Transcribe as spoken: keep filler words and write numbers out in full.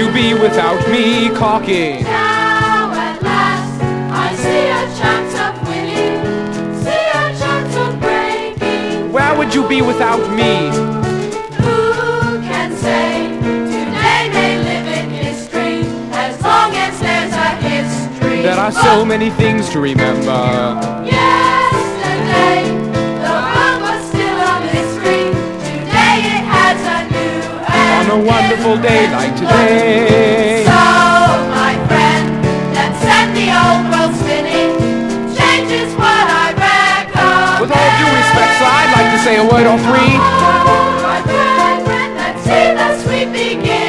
you be without me, Corky? Now at last I see a chance of winning, see a chance of breaking. Where would you be without me? Who can say? Today may live in history, as long as there's a history. There are so many things to remember. Yesterday, the world was still a mystery. Today it has a new and On a wonderful day like today. So, my friend, let's set the old world spinning. Change is what I recommend. With all due respect, sir, I'd like to say a word or three. Oh, my friend, friend, let's see the sweet beginning.